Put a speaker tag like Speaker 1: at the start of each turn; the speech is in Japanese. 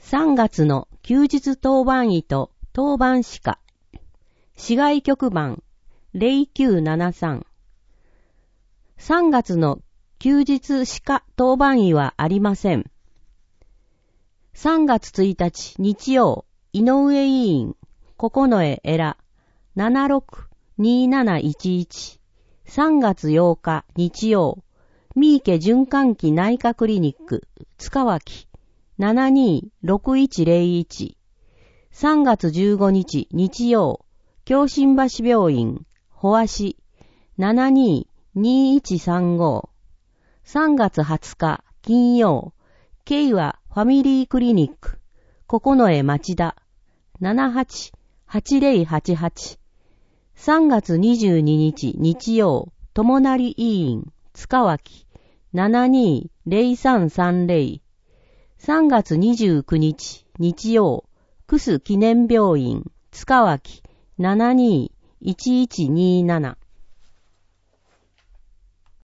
Speaker 1: 3月の休日当番医と当番歯科。市外局番0973。3月の休日歯科当番医はありません。3月1日日曜、井上委員、九重エラ、762711。3月8日日曜、三池循環器内科クリニック、塚脇、726101。3月15日日曜、京新橋病院、保足、722135。3月20日金曜、慶和ファミリークリニック、九重町田、788088。3月22日日曜、友成医院、塚脇、720330。3月29日日曜、クス記念病院、塚脇、721127。